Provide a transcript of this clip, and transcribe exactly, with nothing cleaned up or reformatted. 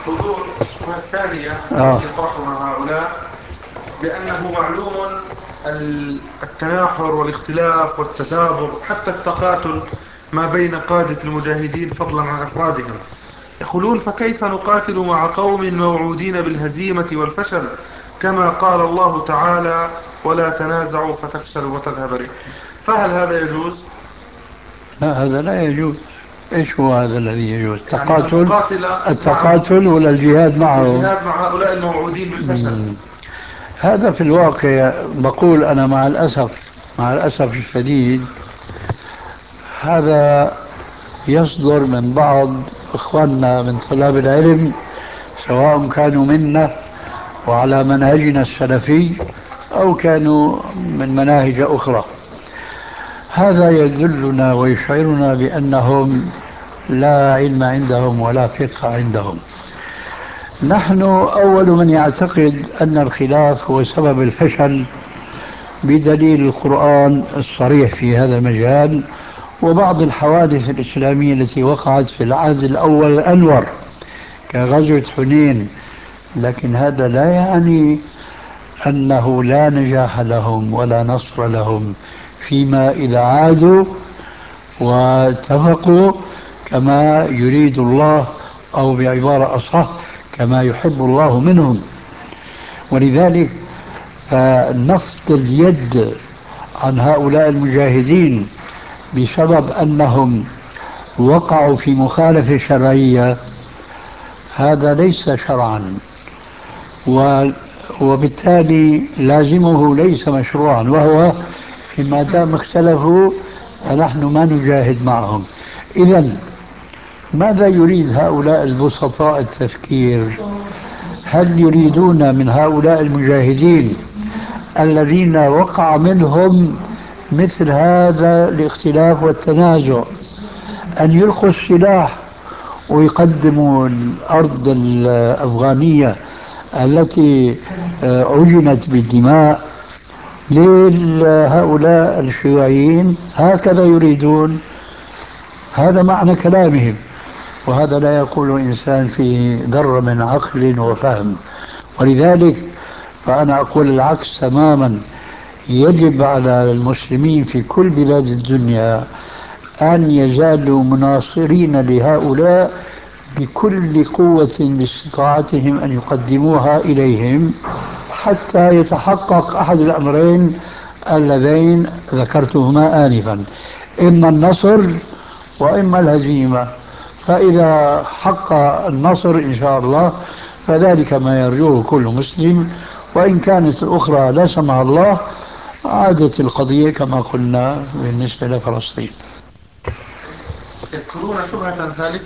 حضور الشبهة الثانية آه. التي يطرحها هؤلاء بأنه معلوم التناحر والاختلاف والتدابر حتى التقاتل ما بين قادة المجاهدين فضلا عن أفرادهم. يقولون: فكيف نقاتل مع قوم موعودين بالهزيمة والفشل كما قال الله تعالى: ولا تنازعوا فتفشلوا وتذهب ريحكم؟ فهل هذا يجوز؟ لا، هذا لا يجوز. ايش هو هذا الذي يجوز؟ يعني أن التقاتل؟ نقاتل مع التقاتل ولا الجهاد معهم؟ الجهاد مع هؤلاء الموعودين بالفشل. مم. هذا في الواقع بقول أنا مع الأسف، مع الأسف الشديد، هذا يصدر من بعض إخواننا من طلاب العلم، سواء كانوا منا وعلى منهجنا السلفي أو كانوا من مناهج أخرى. هذا يدلنا ويشعرنا بأنهم لا علم عندهم ولا فقه عندهم. نحن أول من يعتقد أن الخلاف هو سبب الفشل بدليل القرآن الصريح في هذا المجال، وبعض الحوادث الإسلامية التي وقعت في العهد الأول الأنور كغزوة حنين. لكن هذا لا يعني أنه لا نجاح لهم ولا نصر لهم فيما إذا عادوا واتفقوا كما يريد الله، أو بعبارة أصح كما يحب الله منهم. ولذلك فنفض اليد عن هؤلاء المجاهدين بسبب أنهم وقعوا في مخالفة شرعية، هذا ليس شرعا، و وبالتالي لازمه ليس مشروعا، وهو ما دام اختلفوا فنحن ما نجاهد معهم. إذا ماذا يريد هؤلاء البسطاء التفكير؟ هل يريدون من هؤلاء المجاهدين الذين وقع منهم مثل هذا الاختلاف والتنازع أن يلقوا السلاح ويقدموا الأرض الأفغانية التي عجنت بالدماء لهؤلاء الشيوعيين؟ هكذا يريدون، هذا معنى كلامهم، وهذا لا يقول إنسان فيه ذرة من عقل وفهم. ولذلك فأنا أقول العكس تماما. يجب على المسلمين في كل بلاد الدنيا أن يزالوا مناصرين لهؤلاء بكل قوة باستطاعتهم أن يقدموها إليهم، حتى يتحقق أحد الأمرين اللذين ذكرتهما آنفا: إما النصر وإما الهزيمة. فإذا حق النصر إن شاء الله فذلك ما يرجوه كل مسلم، وإن كانت الأخرى لا سمح الله عادت القضية كما قلنا بالنسبة لفلسطين. يذكرون شبهة ثالثة